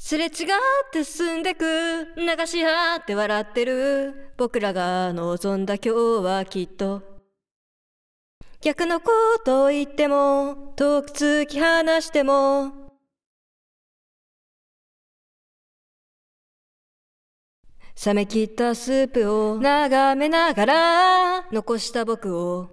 すれ違って進んでく、流し合って笑ってる。僕らが望んだ今日はきっと逆のことを言っても、遠く突き放しても、冷め切ったスープを眺めながら残した僕を